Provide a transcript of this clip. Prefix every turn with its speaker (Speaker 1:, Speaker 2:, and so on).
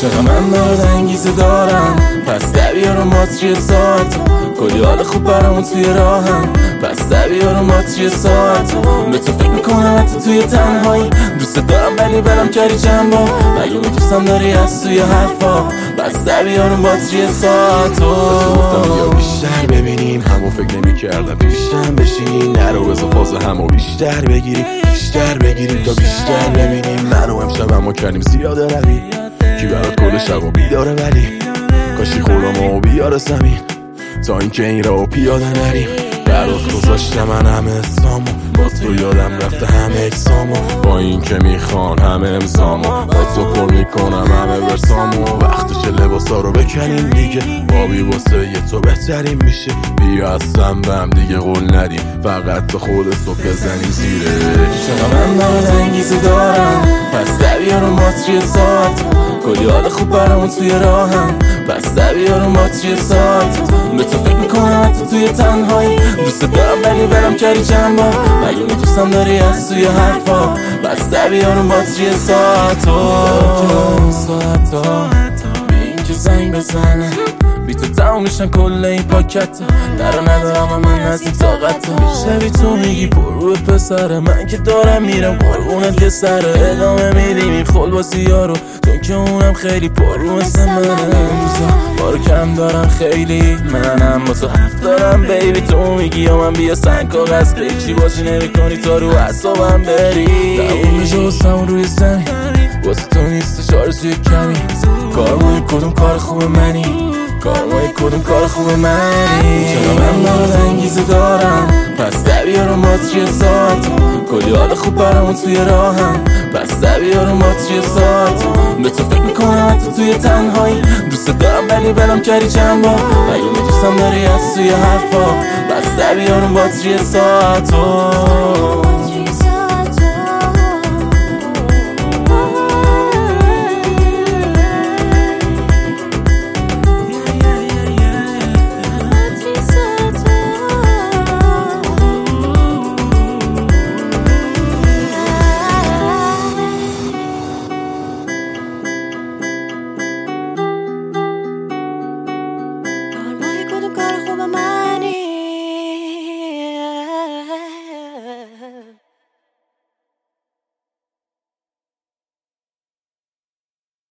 Speaker 1: چقدر من برات انگیزه دارم، پس در بیارم باتری ساعت، کلی حال خوب برامون توی راهم، پس در بیارم باتری ساعت. به تو فکر میکنم حتی توی تنهایی، دوست دارم ولی برام کردی چند بار، مگه دوستم داری از توی حرفا، پس در بیارم باتری ساعت.
Speaker 2: گفتم یا بیشتر ببینیم، همو فکر نمی کردم پیشتم بشینیم، نرو بزا فاز همو بیشتر بگیریم، بیشتر بگیریم تا بیشتر ببینیم. منو امشب همو کردیم زیاده روی، کی برات کل شب و بیداره، ولی کاشی خودم و بیاره زمین تا اینکه این راو پیاده نریم. برات گذاشتم من همه اسامو، با تو یادم رفته همه اکسامو، با این که میخوان همه امضامو، با تو پر میکنم همه ورسامو. وقتش لباسا رو بکنیم دیگه، بابی واسه یه تو بهترین میشه. بیا اصلا بهم دیگه قول ندیم، فقط تو خودت رو بزنیم زیرش.
Speaker 1: چقدر من برات انگیزه دارم، پس در بیارم باتری ساعت، کلی حال خوب برامون توی راهم، پس در بیارم باتری ساعت. به تو فکر میکنم حتی توی تنهایی، دوست دارم ولی برام کردی چند بار، مگه دوستم داری از توی حرفا، پس در بیارم باتری ساعت. بی این که زنگ بزنه، بی تو تموم میشن کل این پاکت، درو ندارم و من نزدیک طاقتم. شبی تو میگی پر روی پسره، من که دارم میرم قربونت یه سره، ادامه میدیم این خلواسی ها رو، تو که اونم خیلی پر رو مثل منه. بارو کم دارم خیلی، منم با تو حرف دارم بیبی، تو میگی یا من بیا سنگ کاغذ، هیچی بازی نمی کنی تا رو اعصابم بری. دوون بشه واسمون روی زمین، واسه تو نیست چارسوی کمی، کارمای کدوم کار خوب منی، کارمای کدوم کار خوب منی. چرا من برات انگیزه دارم، پس در بیارم باتری ساعت، کلی حال خوب برامون توی راهم، پس در بیارم باتری ساعت. به تو فکر میکنم حتی توی تنهایی، دوست دارم ولی برام کردی چند بار، مگه دوستم داری از توی حرفا، پس در بیارم باتری ساعت.